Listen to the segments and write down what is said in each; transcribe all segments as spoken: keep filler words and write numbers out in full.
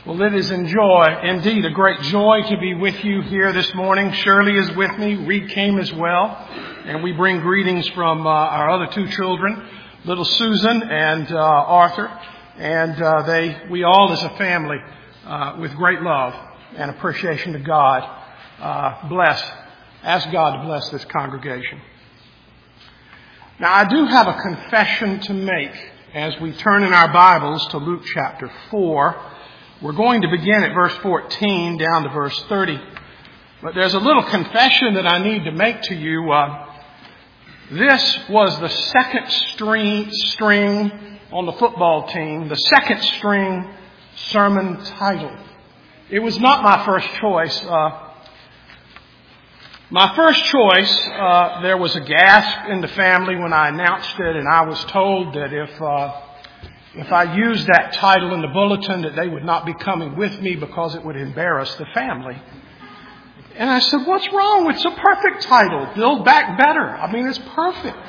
Well, it is enjoy, indeed a great joy to be with you here this morning. Shirley is with me. Reed came as well. And we bring greetings from uh, our other two children, little Susan and uh, Arthur. And uh, they, we all as a family, uh, with great love and appreciation to God, uh, bless, ask God to bless this congregation. Now, I do have a confession to make as we turn in our Bibles to Luke chapter four. We're going to begin at verse fourteen down to verse thirty. But there's a little confession that I need to make to you. Uh, this was the second string, string on the football team, the second string sermon title. It was not my first choice. Uh, my first choice, uh, there was a gasp in the family when I announced it, and I was told that if... Uh, If I used that title in the bulletin, that they would not be coming with me because it would embarrass the family. And I said, what's wrong? It's a perfect title. Build Back Better. I mean, it's perfect.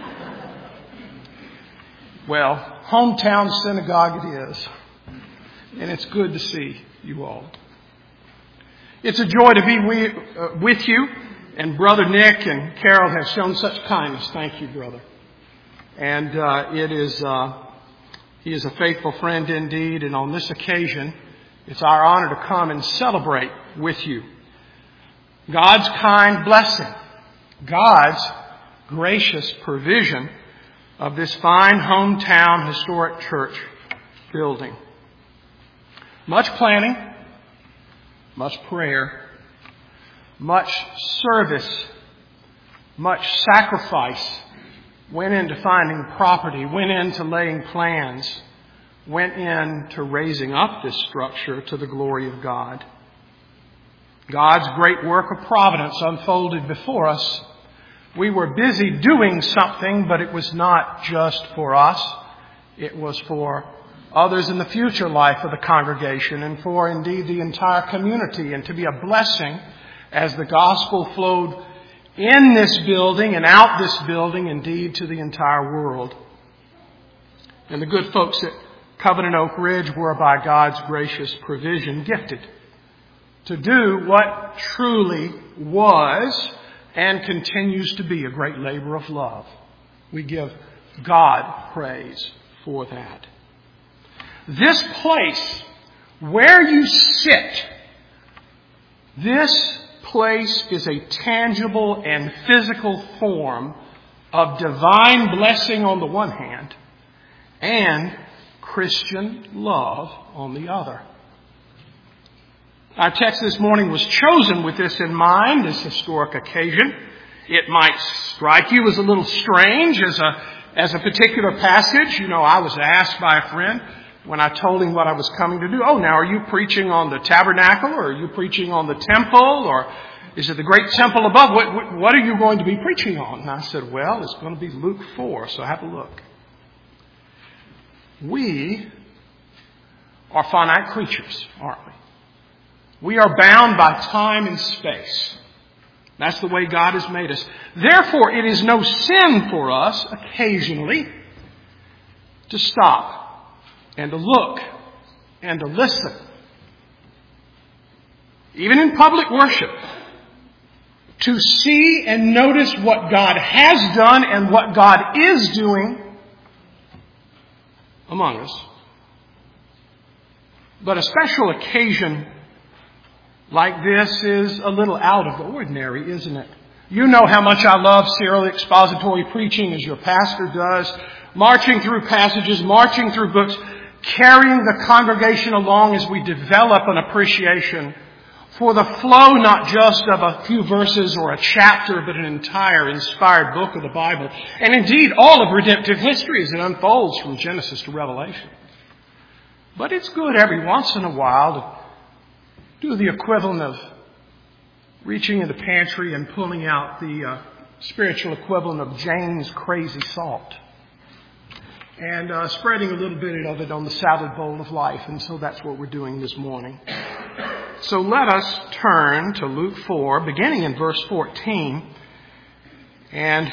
Well, Hometown Synagogue it is. And it's good to see you all. It's a joy to be with you. And Brother Nick and Carol have shown such kindness. Thank you, brother. And uh, it is... Uh, He is a faithful friend indeed, and on this occasion, it's our honor to come and celebrate with you God's kind blessing, God's gracious provision of this fine hometown historic church building. Much planning, much prayer, much service, much sacrifice went into finding property, went into laying plans, went into raising up this structure to the glory of God. God's great work of providence unfolded before us. We were busy doing something, but it was not just for us. It was for others in the future life of the congregation and for indeed the entire community, and to be a blessing as the gospel flowed in this building and out this building, indeed, to the entire world. And the good folks at Covenant Oak Ridge were, by God's gracious provision, gifted to do what truly was and continues to be a great labor of love. We give God praise for that. This place, where you sit, this place is a tangible and physical form of divine blessing on the one hand and Christian love on the other. Our text this morning was chosen with this in mind, this historic occasion. It might strike you as a little strange as a, as a particular passage. You know, I was asked by a friend when I told him what I was coming to do, oh, now are you preaching on the tabernacle, or are you preaching on the temple, or is it the great temple above? What, what are you going to be preaching on? And I said, well, it's going to be Luke four, so have a look. We are finite creatures, aren't we? We are bound by time and space. That's the way God has made us. Therefore, it is no sin for us occasionally to stop and to look and to listen. Even in public worship, to see and notice what God has done and what God is doing among us. But a special occasion like this is a little out of the ordinary, isn't it? You know how much I love serial expository preaching, as your pastor does, marching through passages, marching through books, carrying the congregation along as we develop an appreciation for the flow not just of a few verses or a chapter, but an entire inspired book of the Bible. And indeed, all of redemptive history as it unfolds from Genesis to Revelation. But it's good every once in a while to do the equivalent of reaching in the pantry and pulling out the uh, spiritual equivalent of Jane's Crazy Salt. And uh, spreading a little bit of it on the salad bowl of life. And so that's what we're doing this morning. So let us turn to Luke four, beginning in verse fourteen, and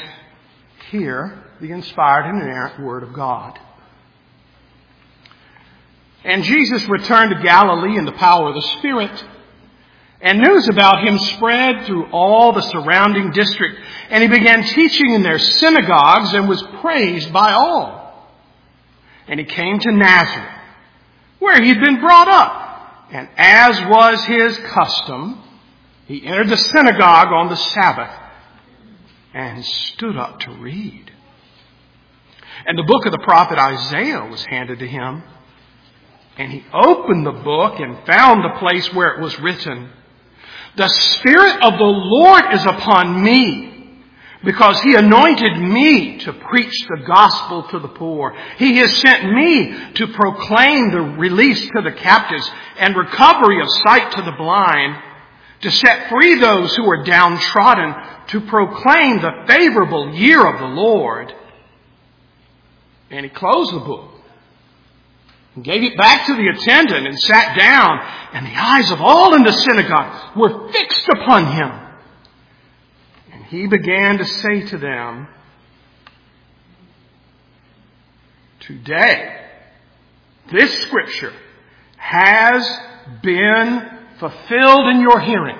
hear the inspired and inerrant Word of God. And Jesus returned to Galilee in the power of the Spirit. And news about him spread through all the surrounding district. And he began teaching in their synagogues and was praised by all. And he came to Nazareth, where he had been brought up. And as was his custom, he entered the synagogue on the Sabbath and stood up to read. And the book of the prophet Isaiah was handed to him. And he opened the book and found the place where it was written, "The Spirit of the Lord is upon me, because he anointed me to preach the gospel to the poor. He has sent me to proclaim the release to the captives and recovery of sight to the blind, to set free those who are downtrodden, to proclaim the favorable year of the Lord." And he closed the book and gave it back to the attendant and sat down, and the eyes of all in the synagogue were fixed upon him. And he began to say to them, "Today, this scripture has been fulfilled in your hearing."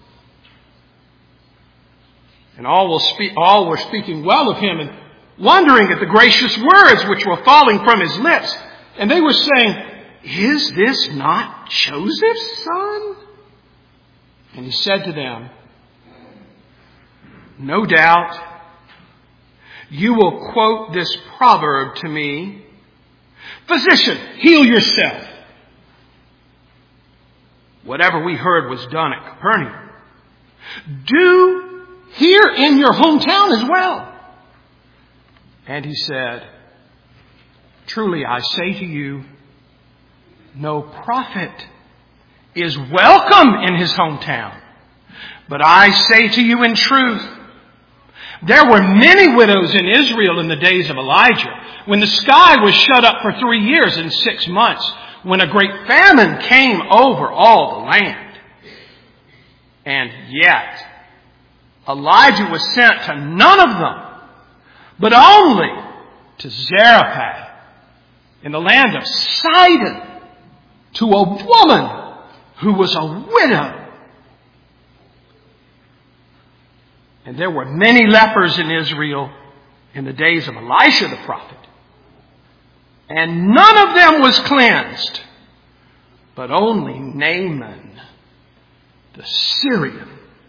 And all, will speak, all were speaking well of him and wondering at the gracious words which were falling from his lips. And they were saying, "Is this not Joseph's son?" And he said to them, "No doubt you will quote this proverb to me, 'Physician, heal yourself.' Whatever we heard was done at Capernaum, do here in your hometown as well." And he said, "Truly I say to you, no prophet is welcome in his hometown. But I say to you in truth, there were many widows in Israel in the days of Elijah, when the sky was shut up for three years and six months, when a great famine came over all the land. And yet Elijah was sent to none of them, but only to Zarephath in the land of Sidon, to a woman who was a widow. And there were many lepers in Israel in the days of Elisha the prophet, and none of them was cleansed, but only Naaman the Syrian."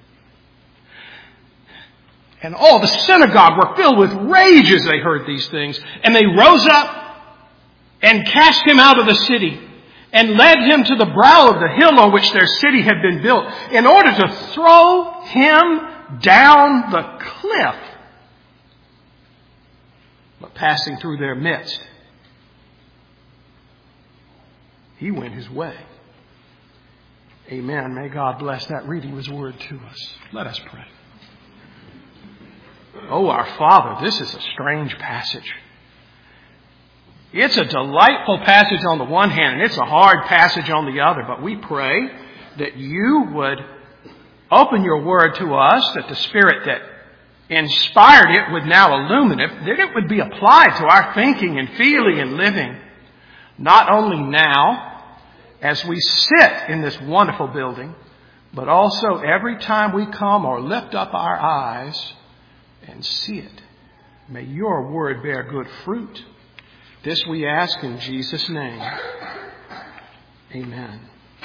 And all the synagogue were filled with rage as they heard these things. And they rose up and cast him out of the city and led him to the brow of the hill on which their city had been built, in order to throw him down the cliff. But passing through their midst, he went his way. Amen. May God bless that reading of his word to us. Let us pray. Oh, our Father, this is a strange passage. It's a delightful passage on the one hand, and it's a hard passage on the other. But we pray that you would open your word to us, that the Spirit that inspired it would now illumine it, that it would be applied to our thinking and feeling and living, not only now as we sit in this wonderful building, but also every time we come or lift up our eyes and see it. May your word bear good fruit. This we ask in Jesus' name. Amen.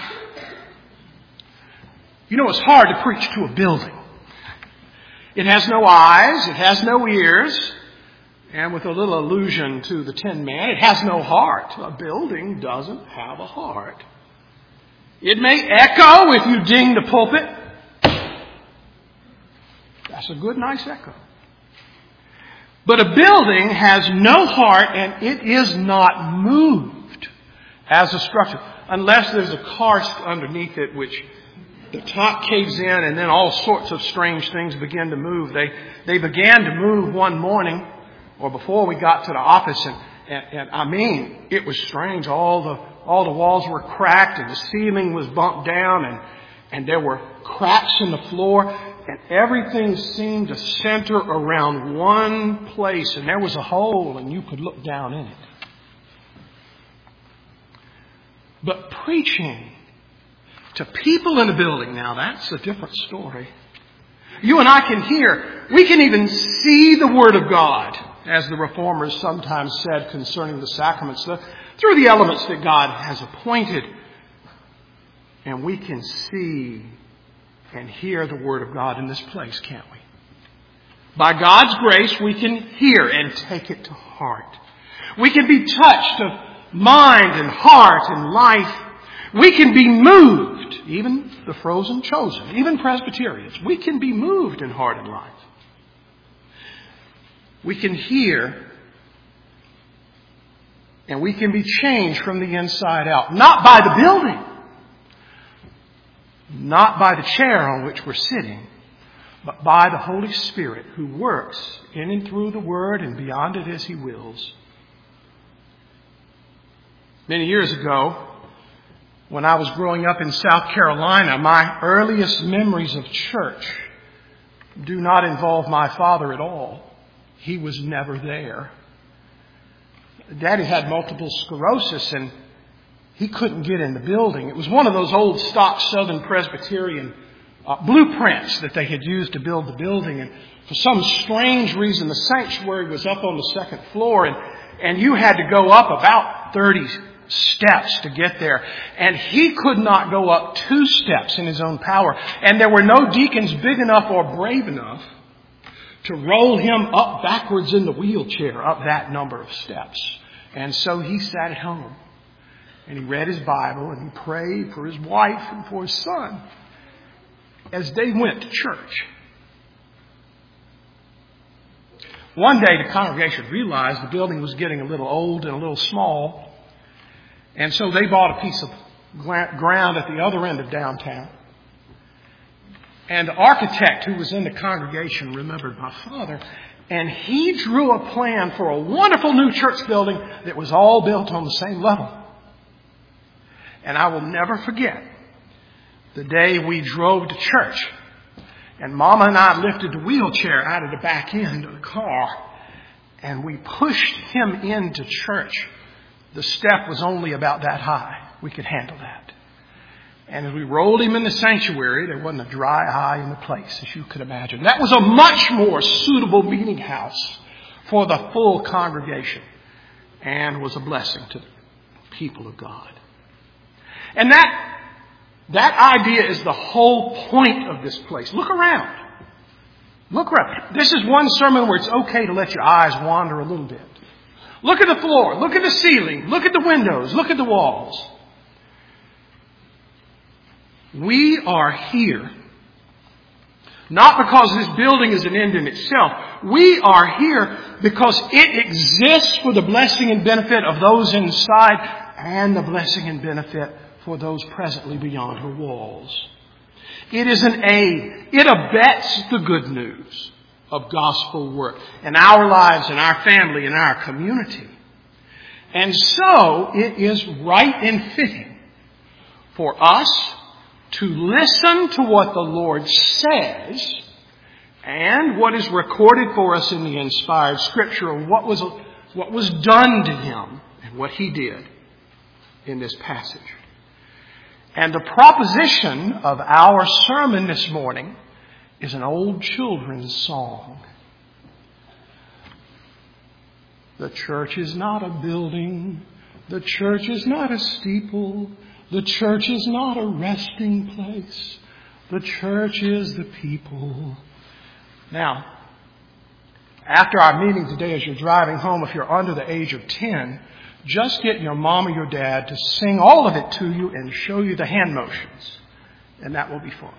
You know, it's hard to preach to a building. It has no eyes, it has no ears, and with a little allusion to the Tin Man, it has no heart. A building doesn't have a heart. It may echo if you ding the pulpit. That's a good, nice echo. But a building has no heart, and it is not moved as a structure, unless there's a karst underneath it, which the top caves in, and then all sorts of strange things begin to move. They they began to move one morning, or before we got to the office, and, and, and I mean, it was strange. All the all the walls were cracked, and the ceiling was bumped down, and and there were cracks in the floor. And everything seemed to center around one place. And there was a hole, and you could look down in it. But preaching to people in a building, now that's a different story. You and I can hear, we can even see the Word of God, as the Reformers sometimes said concerning the sacraments, the, through the elements that God has appointed. And we can see and hear the Word of God in this place, can't we? By God's grace, we can hear and take it to heart. We can be touched of mind and heart and life. We can be moved, even the frozen chosen, even Presbyterians. We can be moved in heart and life. We can hear and we can be changed from the inside out. Not by the building. Not by the chair on which we're sitting, but by the Holy Spirit who works in and through the Word and beyond it as He wills. Many years ago, when I was growing up in South Carolina, my earliest memories of church do not involve my father at all. He was never there. Daddy had multiple sclerosis and he couldn't get in the building. It was one of those old stock Southern Presbyterian uh, blueprints that they had used to build the building. And for some strange reason, the sanctuary was up on the second floor, and, and you had to go up about thirty steps to get there. And he could not go up two steps in his own power. And there were no deacons big enough or brave enough to roll him up backwards in the wheelchair up that number of steps. And so he sat at home. And he read his Bible and he prayed for his wife and for his son as they went to church. One day the congregation realized the building was getting a little old and a little small. And so they bought a piece of ground at the other end of downtown. And the architect who was in the congregation remembered my father. And he drew a plan for a wonderful new church building that was all built on the same level. And I will never forget the day we drove to church. And Mama and I lifted the wheelchair out of the back end of the car. And we pushed him into church. The step was only about that high. We could handle that. And as we rolled him in the sanctuary, there wasn't a dry eye in the place, as you could imagine. That was a much more suitable meeting house for the full congregation. And was a blessing to the people of God. And that, that idea is the whole point of this place. Look around. Look around. This is one sermon where it's okay to let your eyes wander a little bit. Look at the floor. Look at the ceiling. Look at the windows. Look at the walls. We are here not because this building is an end in itself. We are here because it exists for the blessing and benefit of those inside and the blessing and benefit for those presently beyond her walls. It is an aid. It abets the good news of gospel work in our lives, in our family, in our community. And so it is right and fitting for us to listen to what the Lord says and what is recorded for us in the inspired Scripture of what was, what was done to Him and what He did in this passage. And the proposition of our sermon this morning is an old children's song. The church is not a building. The church is not a steeple. The church is not a resting place. The church is the people. Now, after our meeting today, as you're driving home, if you're under the age of ten, just get your mom or your dad to sing all of it to you and show you the hand motions. And that will be fun.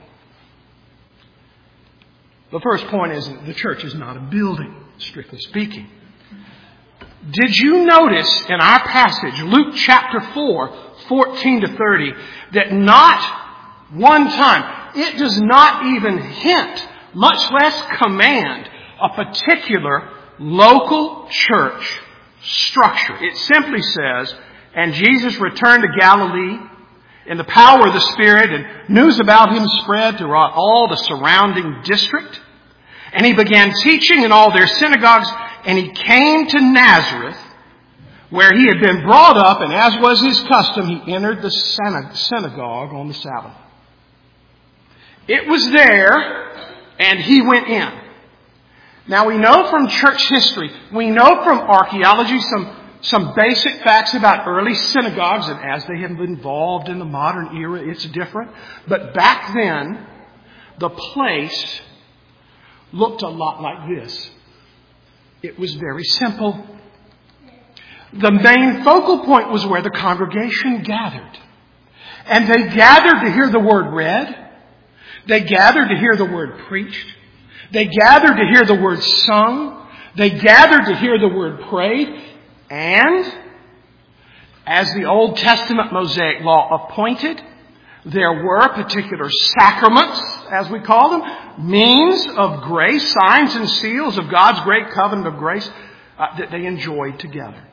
The first point is the church is not a building, strictly speaking. Did you notice in our passage, Luke chapter four, fourteen to thirty, that not one time, it does not even hint, much less command, a particular local church structure. It simply says, and Jesus returned to Galilee in the power of the Spirit, and news about Him spread throughout all the surrounding district. And He began teaching in all their synagogues, and He came to Nazareth, where he had been brought up, and as was his custom, he entered the synagogue on the Sabbath. It was there, and he went in. Now we know from church history, we know from archaeology some, some basic facts about early synagogues, and as they have evolved in the modern era, it's different. But back then, the place looked a lot like this. It was very simple. The main focal point was where the congregation gathered. And they gathered to hear the word read. They gathered to hear the word preached. They gathered to hear the word sung. They gathered to hear the word prayed. And, as the Old Testament Mosaic law appointed, there were particular sacraments, as we call them, means of grace, signs and seals of God's great covenant of grace uh, that they enjoyed together.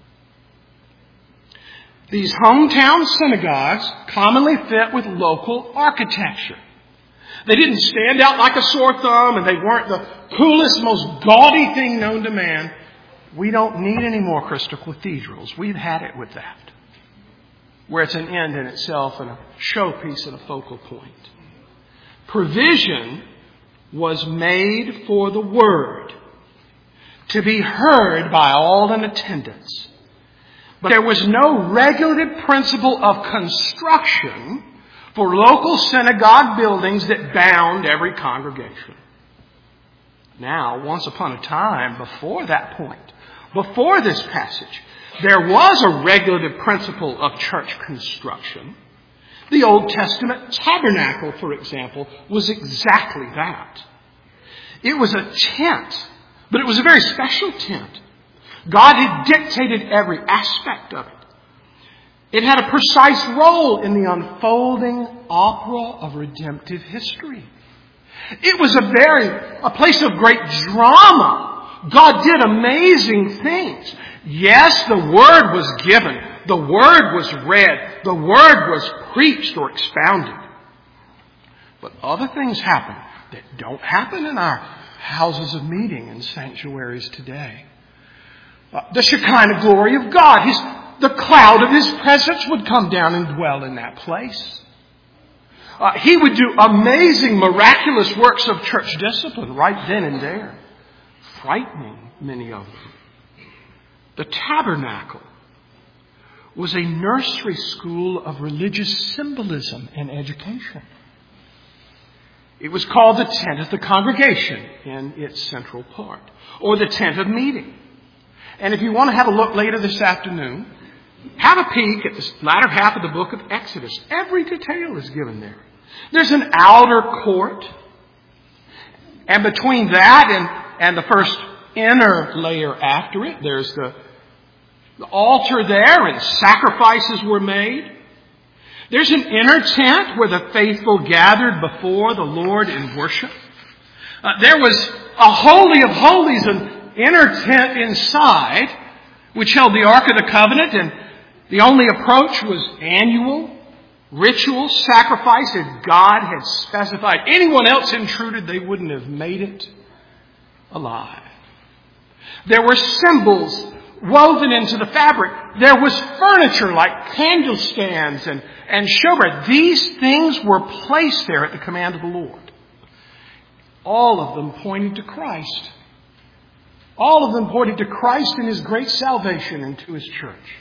These hometown synagogues commonly fit with local architecture. They didn't stand out like a sore thumb, and they weren't the coolest, most gaudy thing known to man. We don't need any more crystal cathedrals. We've had it with that, where it's an end in itself and a showpiece and a focal point. Provision was made for the Word to be heard by all in attendance. But there was no regulative principle of construction for local synagogue buildings that bound every congregation. Now, once upon a time, before that point, before this passage, there was a regulative principle of church construction. The Old Testament tabernacle, for example, was exactly that. It was a tent, but it was a very special tent. God had dictated every aspect of it. It had a precise role in the unfolding opera of redemptive history. It was a very, a place of great drama. God did amazing things. Yes, the Word was given. The Word was read. The Word was preached or expounded. But other things happen that don't happen in our houses of meeting and sanctuaries today. Uh, the Shekinah glory of God, His, the cloud of His presence would come down and dwell in that place. Uh, he would do amazing, miraculous works of church discipline right then and there, frightening many of them. The tabernacle was a nursery school of religious symbolism and education. It was called the tent of the congregation in its central part, or the tent of meeting. And if you want to have a look later this afternoon, have a peek at the latter half of the book of Exodus. Every detail is given there. There's an outer court. And between that and, and the first inner layer after it, there's the, the altar there, and sacrifices were made. There's an inner tent where the faithful gathered before the Lord in worship. Uh, there was a holy of holies, an inner tent inside, which held the Ark of the Covenant, and the only approach was annual ritual sacrifice that God had specified. Anyone else intruded, they wouldn't have made it alive. There were symbols woven into the fabric. There was furniture like candle stands and, and showbread. These things were placed there at the command of the Lord. All of them pointed to Christ. All of them pointed to Christ and His great salvation and to His church.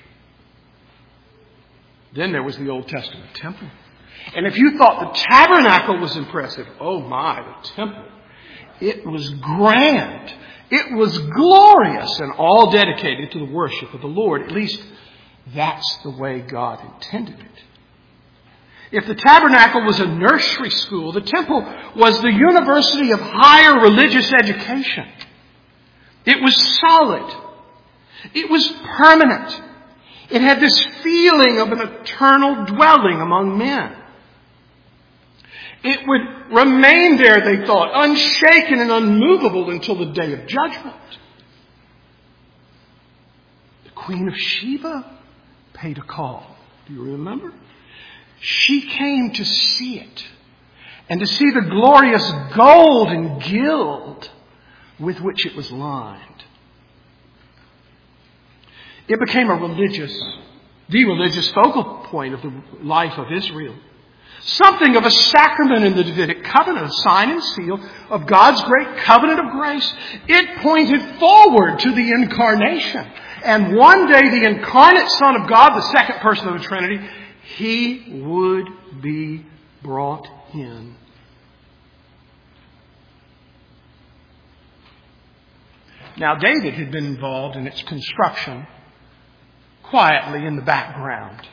Then there was the Old Testament temple. And if you thought the tabernacle was impressive, oh my, the temple. It was grand. It was glorious and all dedicated to the worship of the Lord. At least that's the way God intended it. If the tabernacle was a nursery school, the temple was the university of higher religious education. It was solid. It was permanent. It had this feeling of an eternal dwelling among men. It would remain there, they thought, unshaken and unmovable until the day of judgment. The Queen of Sheba paid a call. Do you remember? She came to see it and to see the glorious gold and gild with which it was lined. It became a religious, the religious focal point of the life of Israel. Something of a sacrament in the Davidic covenant, a sign and seal of God's great covenant of grace. It pointed forward to the incarnation. And one day the incarnate Son of God, the second person of the Trinity, He would be brought in. Now, David had been involved in its construction quietly in the background.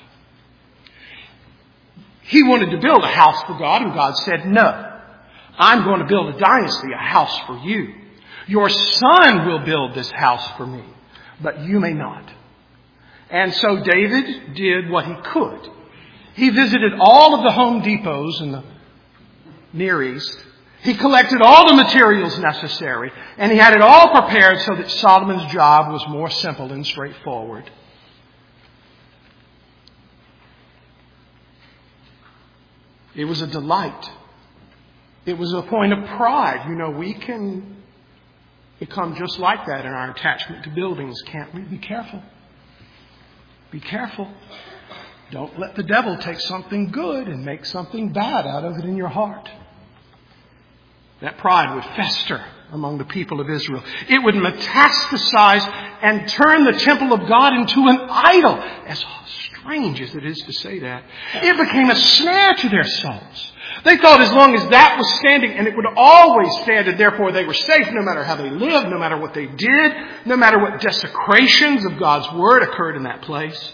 He wanted to build a house for God, and God said, no, I'm going to build a dynasty, a house for you. Your son will build this house for me, but you may not. And so David did what he could. He visited all of the Home Depots in the Near East. He collected all the materials necessary, and he had it all prepared so that Solomon's job was more simple and straightforward. It was a delight. It was a point of pride. You know, we can become just like that in our attachment to buildings, can't we? Be careful. Be careful. Don't let the devil take something good and make something bad out of it in your heart. That pride would fester among the people of Israel. It would metastasize and turn the temple of God into an idol. As strange as it is to say that, it became a snare to their souls. They thought as long as that was standing, and it would always stand, and therefore they were safe no matter how they lived, no matter what they did, no matter what desecrations of God's word occurred in that place.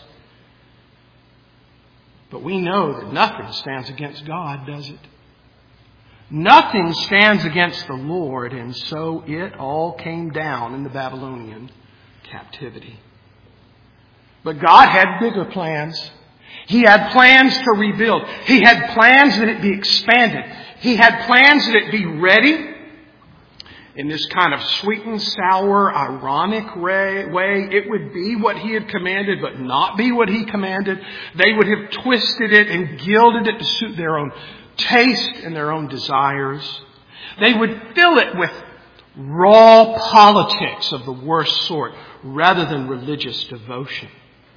But we know that nothing stands against God, does it? Nothing stands against the Lord, and so it all came down in the Babylonian captivity. But God had bigger plans. He had plans to rebuild. He had plans that it be expanded. He had plans that it be ready in this kind of sweet and sour, ironic way. It would be what He had commanded, but not be what He commanded. They would have twisted it and gilded it to suit their own taste and their own desires. They would fill it with raw politics of the worst sort rather than religious devotion.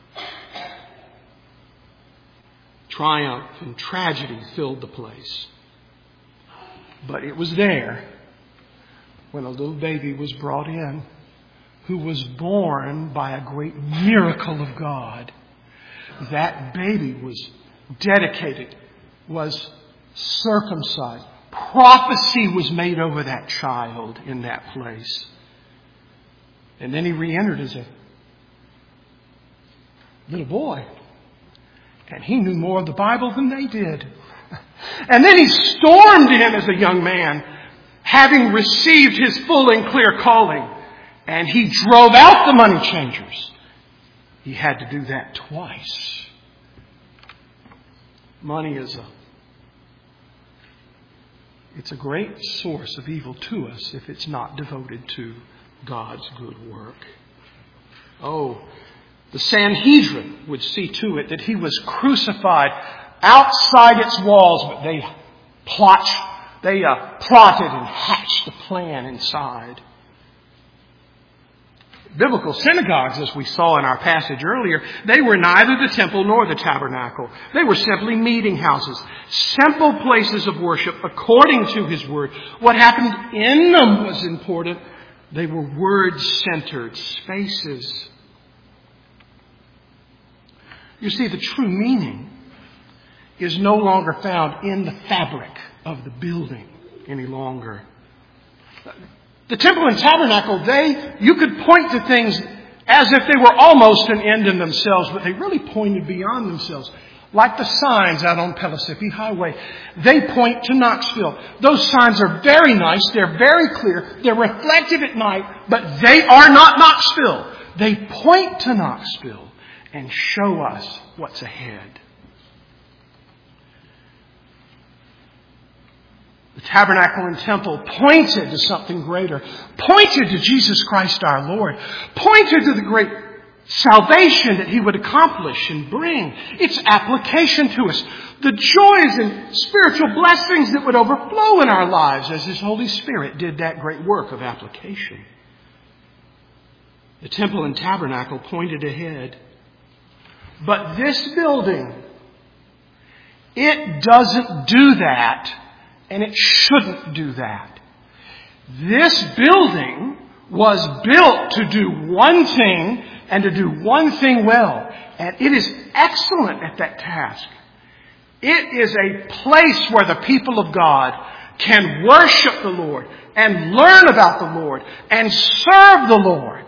Triumph and tragedy filled the place. But it was there when a little baby was brought in who was born by a great miracle of God. That baby was dedicated, was circumcised. Prophecy was made over that child in that place. And then he re-entered as a little boy. And he knew more of the Bible than they did. And then he stormed in as a young man, having received his full and clear calling. And he drove out the money changers. He had to do that twice. Money is a It's a great source of evil to us if it's not devoted to God's good work. Oh, the Sanhedrin would see to it that He was crucified outside its walls, but they plot, they uh, plotted and hatched a plan inside. Biblical synagogues, as we saw in our passage earlier, they were neither the temple nor the tabernacle. They were simply meeting houses, simple places of worship according to His Word. What happened in them was important. They were word-centered spaces. You see, the true meaning is no longer found in the fabric of the building any longer. The temple and tabernacle, they, you could point to things as if they were almost an end in themselves, but they really pointed beyond themselves. Like the signs out on Pellissippi Highway. They point to Knoxville. Those signs are very nice. They're very clear. They're reflective at night, but they are not Knoxville. They point to Knoxville and show us what's ahead. The tabernacle and temple pointed to something greater, pointed to Jesus Christ our Lord, pointed to the great salvation that He would accomplish and bring, its application to us, the joys and spiritual blessings that would overflow in our lives as His Holy Spirit did that great work of application. The temple and tabernacle pointed ahead. But this building, it doesn't do that, and it shouldn't do that. This building was built to do one thing and to do one thing well. And it is excellent at that task. It is a place where the people of God can worship the Lord and learn about the Lord and serve the Lord.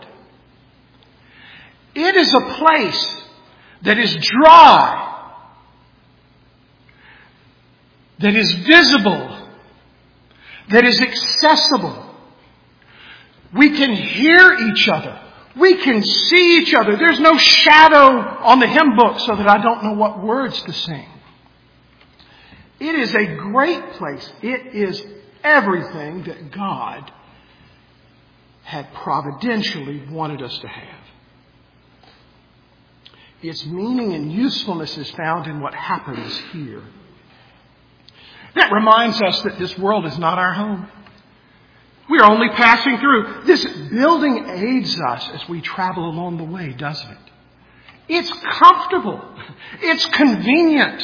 It is a place that is dry, that is visible, that is accessible. We can hear each other. We can see each other. There's no shadow on the hymn book so that I don't know what words to sing. It is a great place. It is everything that God had providentially wanted us to have. Its meaning and usefulness is found in what happens here. That reminds us that this world is not our home. We are only passing through. This building aids us as we travel along the way, doesn't it? It's comfortable. It's convenient.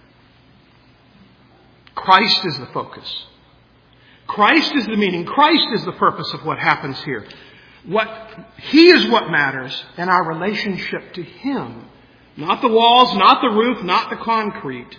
Christ is the focus. Christ is the meaning. Christ is the purpose of what happens here. What He is what matters, and our relationship to Him. Not the walls, not the roof, not the concrete.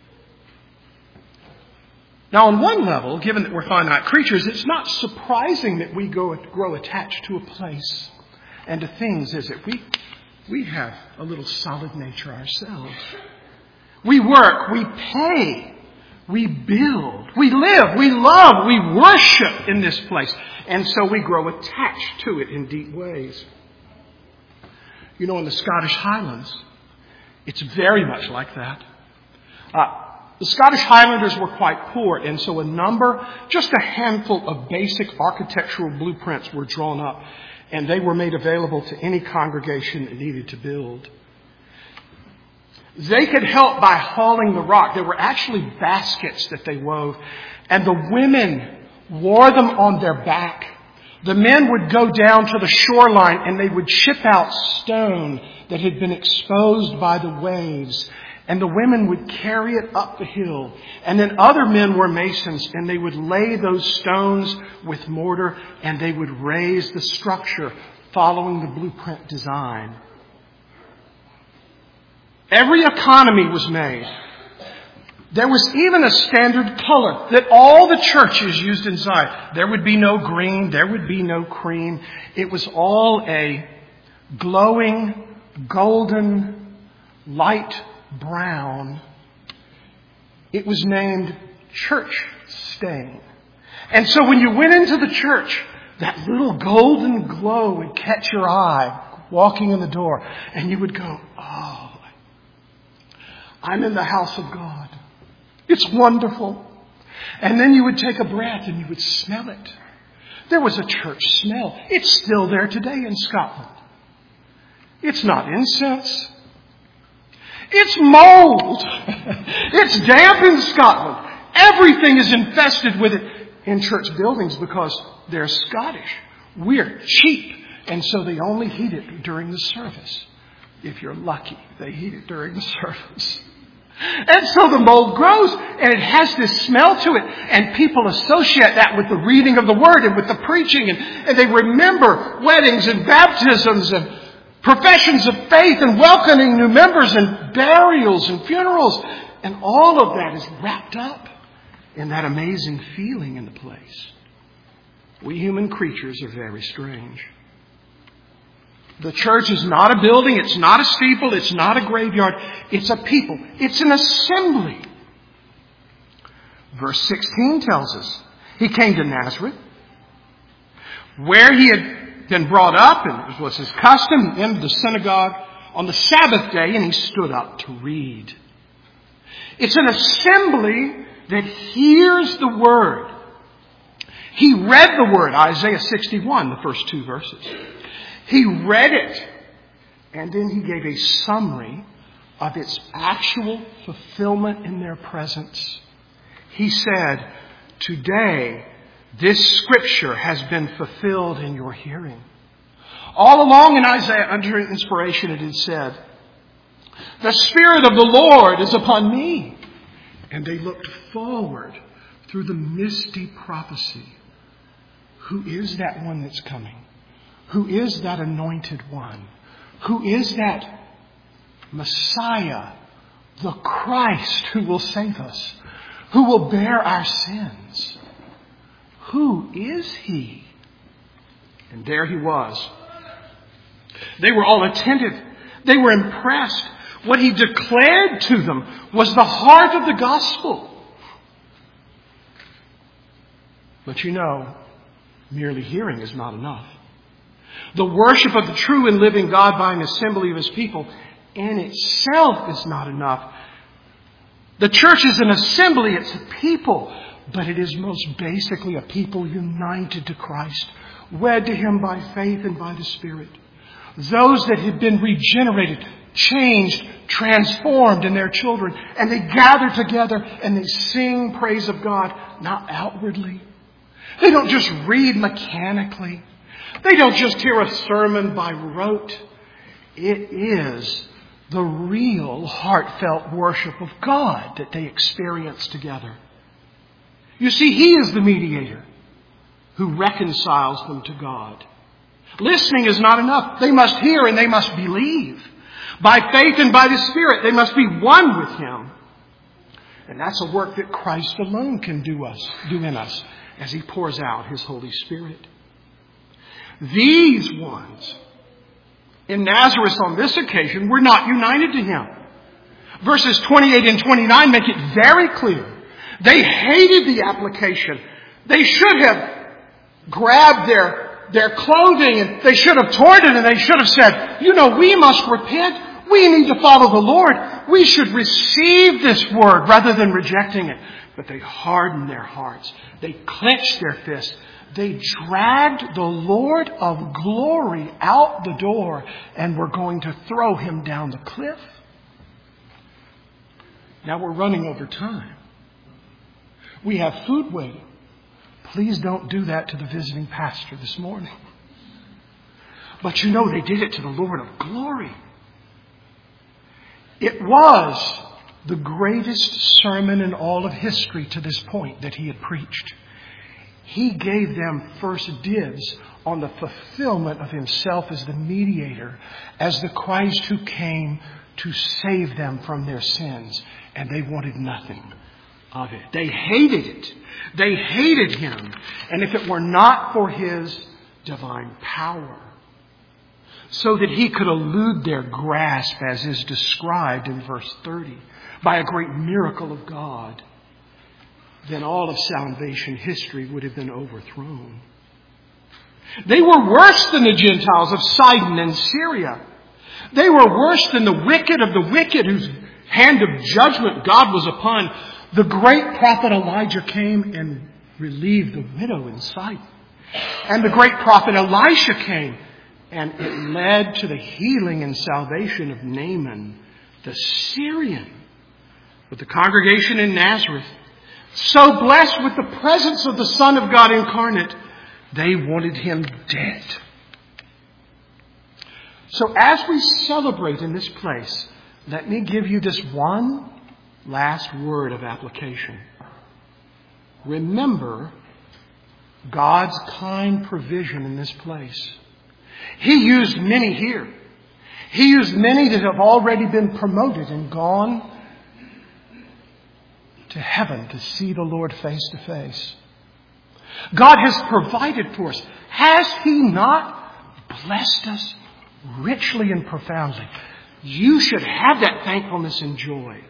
Now, on one level, given that we're finite creatures, it's not surprising that we go, grow attached to a place and to things, is it? We, we have a little solid nature ourselves. We work, we pay, we build, we live, we love, we worship in this place. And so we grow attached to it in deep ways. You know, in the Scottish Highlands, it's very much like that. Uh, The Scottish Highlanders were quite poor, and so a number, just a handful of basic architectural blueprints were drawn up, and they were made available to any congregation that needed to build. They could help by hauling the rock. There were actually baskets that they wove, and the women wore them on their back. The men would go down to the shoreline, and they would chip out stone that had been exposed by the waves. And the women would carry it up the hill. And then other men were masons, and they would lay those stones with mortar, and they would raise the structure following the blueprint design. Every economy was made. There was even a standard color that all the churches used inside. There would be no green. There would be no cream. It was all a glowing, golden, light brown. It was named church stain. And so when you went into the church, that little golden glow would catch your eye walking in the door. And you would go, oh, I'm in the house of God. It's wonderful. And then you would take a breath and you would smell it. There was a church smell. It's still there today in Scotland. It's not incense. It's mold. It's damp in Scotland. Everything is infested with it in church buildings because they're Scottish. We're cheap. And so they only heat it during the service. If you're lucky, they heat it during the service. And so the mold grows and it has this smell to it. And people associate that with the reading of the Word and with the preaching. And, and they remember weddings and baptisms and professions of faith and welcoming new members and burials and funerals. And all of that is wrapped up in that amazing feeling in the place. We human creatures are very strange. The church is not a building. It's not a steeple. It's not a graveyard. It's a people. It's an assembly. Verse sixteen tells us he came to Nazareth, where he had been brought up, and it was his custom. He entered the synagogue on the Sabbath day, and he stood up to read. It's an assembly that hears the word. He read the word, Isaiah sixty-one, the first two verses. He read it, and then he gave a summary of its actual fulfillment in their presence. He said, today, this scripture has been fulfilled in your hearing. All along in Isaiah, under inspiration, it is said, "The Spirit of the Lord is upon me." And they looked forward through the misty prophecy. Who is that one that's coming? Who is that anointed one? Who is that Messiah, the Christ who will save us, who will bear our sins? Who is he? And there he was. They were all attentive. They were impressed. What he declared to them was the heart of the gospel. But you know, merely hearing is not enough. The worship of the true and living God by an assembly of his people in itself is not enough. The church is an assembly, it's a people, but it is most basically a people united to Christ, wed to him by faith and by the Spirit. Those that have been regenerated, changed, transformed in their children, and they gather together and they sing praise of God, not outwardly. They don't just read mechanically. They don't just hear a sermon by rote. It is the real heartfelt worship of God that they experience together. You see, he is the mediator who reconciles them to God. Listening is not enough. They must hear and they must believe. By faith and by the Spirit, they must be one with him. And that's a work that Christ alone can do us, do in us, as he pours out his Holy Spirit. These ones in Nazareth on this occasion were not united to him. Verses twenty-eight and twenty-nine make it very clear. They hated the application. They should have grabbed their, their clothing and they should have torn it and they should have said, you know, we must repent. We need to follow the Lord. We should receive this word rather than rejecting it. But they hardened their hearts. They clenched their fists. They dragged the Lord of glory out the door and were going to throw him down the cliff. Now we're running over time. We have food waiting. Please don't do that to the visiting pastor this morning. But you know they did it to the Lord of glory. It was the greatest sermon in all of history to this point that he had preached. He gave them first dibs on the fulfillment of himself as the mediator, as the Christ who came to save them from their sins. And they wanted nothing of it. They hated it. They hated him. And if it were not for his divine power, so that he could elude their grasp, as is described in verse thirty, by a great miracle of God, then all of salvation history would have been overthrown. They were worse than the Gentiles of Sidon and Syria. They were worse than the wicked of the wicked whose hand of judgment God was upon. The great prophet Elijah came and relieved the widow in Sidon. And the great prophet Elisha came, and it led to the healing and salvation of Naaman, the Syrian. But the congregation in Nazareth, so blessed with the presence of the Son of God incarnate, they wanted him dead. So as we celebrate in this place, let me give you this one last word of application. Remember God's kind provision in this place. He used many here. He used many that have already been promoted and gone to heaven to see the Lord face to face. God has provided for us. Has he not blessed us richly and profoundly? You should have that thankfulness and joy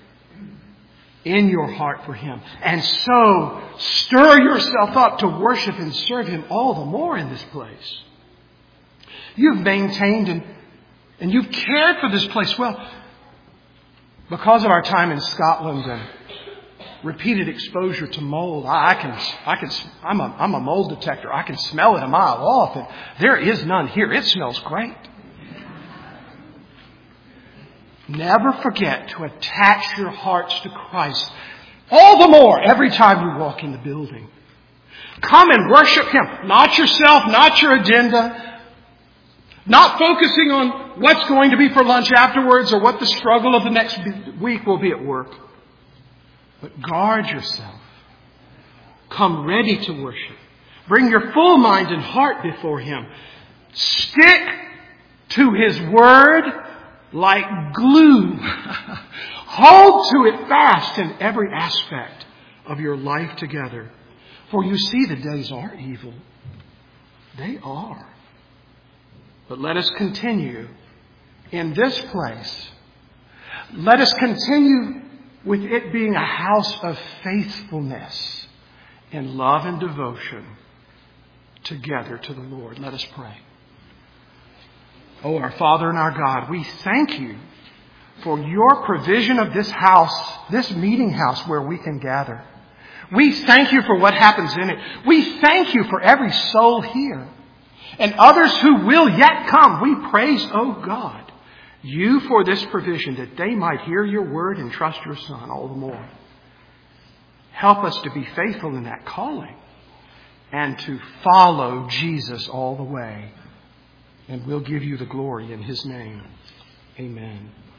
in your heart for him. And so stir yourself up to worship and serve him all the more in this place. You've maintained and, and you've cared for this place well. Because of our time in Scotland and repeated exposure to mold, I can, I can, I'm a, I'm a mold detector. I can smell it a mile off, and there is none here. It smells great. Never forget to attach your hearts to Christ all the more every time you walk in the building. Come and worship him. Not yourself, not your agenda, Not focusing on what's going to be for lunch afterwards or what the struggle of the next week will be at work. But guard yourself. Come ready to worship. Bring your full mind and heart before Him. Stick to His Word like glue. Hold to it fast in every aspect of your life together. For you see the days are evil. They are. But let us continue in this place. Let us continue with it being a house of faithfulness in love and devotion together to the Lord. Let us pray. Oh, our Father and our God, we thank you for your provision of this house, this meeting house where we can gather. We thank you for what happens in it. We thank you for every soul here and others who will yet come. We praise, oh God, you for this provision that they might hear your word and trust your Son all the more. Help us to be faithful in that calling and to follow Jesus all the way. And we'll give you the glory in His name. Amen.